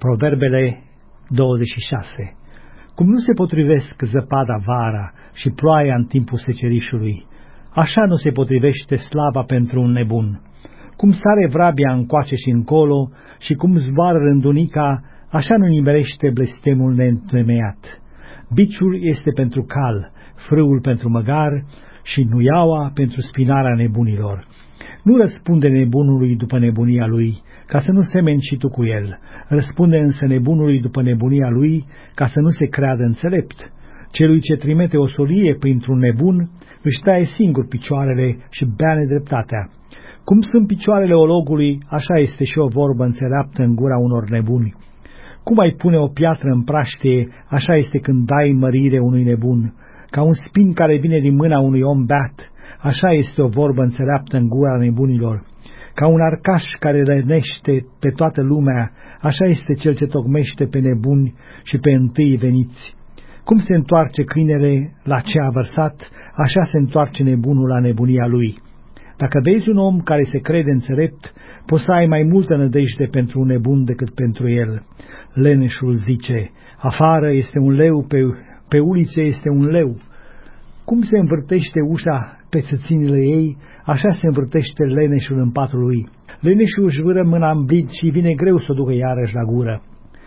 Proverbele 26. Cum nu se potrivesc zăpada vara și ploaia în timpul secerișului, așa nu se potrivește slava pentru un nebun. Cum sare vrabia încoace și încolo și cum zboară rândunica, așa nu nimerește blestemul neîntemeiat. Biciul este pentru cal, frâul pentru măgar și nuiaua pentru spinarea nebunilor. Nu răspunde nebunului după nebunia lui, ca să nu semeni și tu cu el. Răspunde însă nebunului după nebunia lui, ca să nu se creadă înțelept. Celui ce trimite o solie printr-un nebun, își taie singur picioarele și bea nedreptatea. Cum sunt picioarele ologului, așa este și o vorbă înțeleaptă în gura unor nebuni. Cum ai pune o piatră în praștie, așa este când dai mărire unui nebun. Ca un spin care vine din mâna unui om beat, așa este o vorbă înțeleaptă în gura nebunilor. Ca un arcaș care rănește pe toată lumea, așa este cel ce tocmește pe nebuni și pe întâi veniți. Cum se întoarce câinele la ce a vărsat, așa se întoarce nebunul la nebunia lui. Dacă vezi un om care se crede înțelept, poți să ai mai multă nădejde pentru un nebun decât pentru el. Leneșul zice, afară este un leu, pe ulițe este un leu. Cum se învârtește ușa pe țăținile ei, așa se învârtește leneșul în patul lui. Leneșul își vâră mâna în blid și vine greu să o ducă iarăși la gură.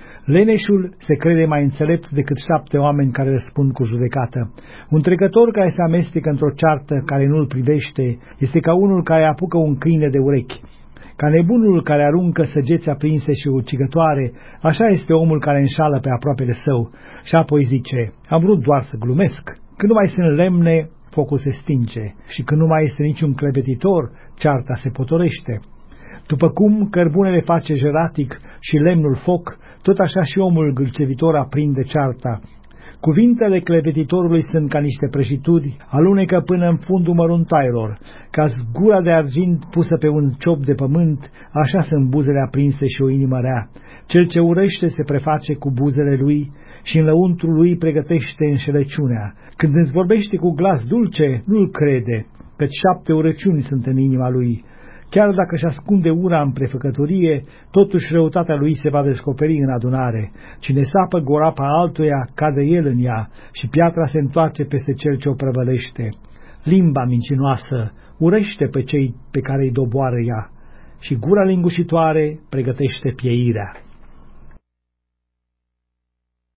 Leneșul se crede mai înțelept decât 7 oameni care răspund cu judecată. Un trecător care se amestecă într-o ceartă care nu-l privește este ca unul care apucă un câine de urechi. Ca nebunul care aruncă săgeți aprinse și ucigătoare, așa este omul care înșală pe aproapele său. Și apoi zice, am vrut doar să glumesc. Când nu mai sunt lemne, focul se stinge, și când nu mai este niciun clevetitor, cearta se potorește. După cum cărbunele face jeratic și lemnul foc, tot așa și omul gâlcevitor aprinde cearta. Cuvintele clevetitorului sunt ca niște prăjituri, alunecă până în fundul măruntailor. Ca zgura de argint pusă pe un ciop de pământ, așa sunt buzele aprinse și o inimă rea. Cel ce urăște se preface cu buzele lui și în lăuntrul lui pregătește înșelăciunea. Când îți vorbește cu glas dulce, nu-l crede, căci 7 urăciuni sunt în inima lui. Chiar dacă își ascunde ura în prefăcătorie, totuși răutatea lui se va descoperi în adunare. Cine sapă gorapa altuia, cade el în ea și piatra se întoarce peste cel ce o prăvălește. Limba mincinoasă urăște pe cei pe care îi doboară ea și gura lingușitoare pregătește pieirea.